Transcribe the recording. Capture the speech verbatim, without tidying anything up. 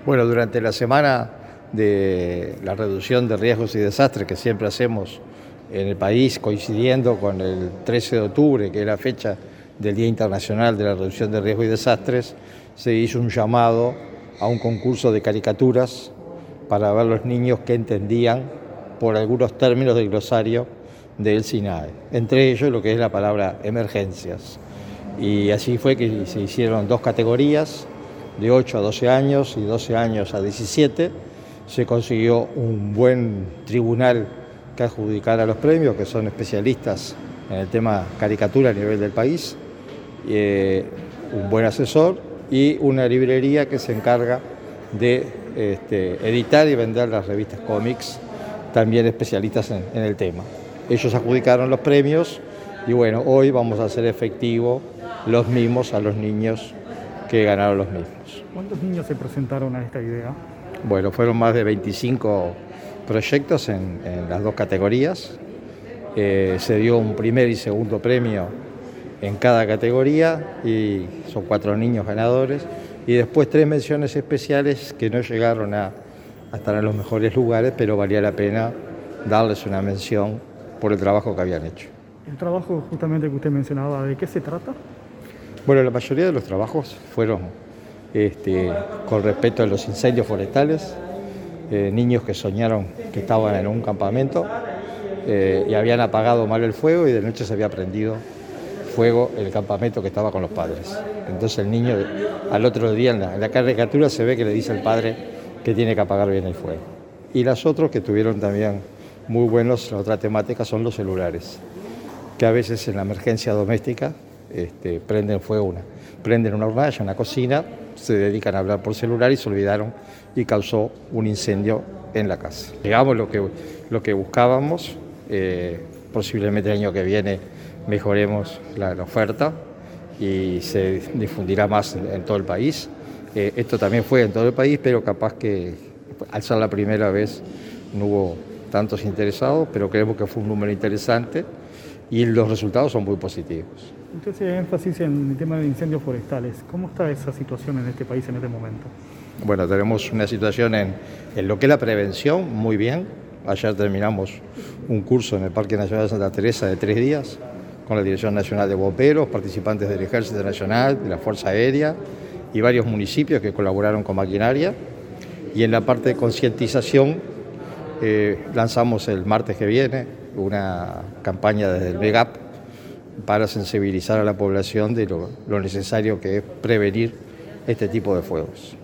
Bueno, durante la semana de la reducción de riesgos y desastres que siempre hacemos en el país, coincidiendo con el trece de octubre, que es la fecha del Día Internacional de la Reducción de Riesgos y Desastres, se hizo un llamado a un concurso de caricaturas para ver los niños que entendían por algunos términos del glosario del SINAE, entre ellos lo que es la palabra emergencias. Y así fue que se hicieron dos categorías, de ocho a doce años y doce años a diecisiete. Se consiguió un buen tribunal que adjudicara los premios, que son especialistas en el tema caricatura a nivel del país, eh, un buen asesor y una librería que se encarga de este, editar y vender las revistas cómics, también especialistas en, en el tema. Ellos adjudicaron los premios y bueno, hoy vamos a hacer efectivo los mismos a los niños que ganaron los mismos. ¿Cuántos niños se presentaron a esta idea? Bueno, fueron más de veinticinco proyectos en, en las dos categorías. Eh, se dio un primer y segundo premio en cada categoría y son cuatro niños ganadores. Y después tres menciones especiales que no llegaron a, a estar en los mejores lugares, pero valía la pena darles una mención por el trabajo que habían hecho. El trabajo justamente que usted mencionaba, ¿de qué se trata? Bueno, la mayoría de los trabajos fueron este, con respecto a los incendios forestales, eh, niños que soñaron que estaban en un campamento eh, y habían apagado mal el fuego y de noche se había prendido fuego el campamento que estaba con los padres. Entonces el niño al otro día en la, en la caricatura se ve que le dice al padre que tiene que apagar bien el fuego. Y las otras que tuvieron también muy buenos, la otra temática son los celulares, que a veces en la emergencia doméstica Este, prenden fuego, una, prenden una hornalla, una cocina, se dedican a hablar por celular y se olvidaron y causó un incendio en la casa. Llegamos lo que, lo que buscábamos, eh, posiblemente el año que viene mejoremos la, la oferta y se difundirá más en, en todo el país. Eh, esto también fue en todo el país, pero capaz que al ser la primera vez no hubo tantos interesados, pero creemos que fue un número interesante y los resultados son muy positivos. Usted hace énfasis en el tema de incendios forestales. ¿Cómo está esa situación en este país en este momento? Bueno, tenemos una situación en, en lo que es la prevención, muy bien. Ayer terminamos un curso en el Parque Nacional de Santa Teresa de tres días con la Dirección Nacional de Bomberos, participantes del Ejército Nacional, de la Fuerza Aérea y varios municipios que colaboraron con maquinaria. Y en la parte de concientización eh, lanzamos el martes que viene una campaña desde el MEGAP para sensibilizar a la población de lo, lo necesario que es prevenir este tipo de fuegos.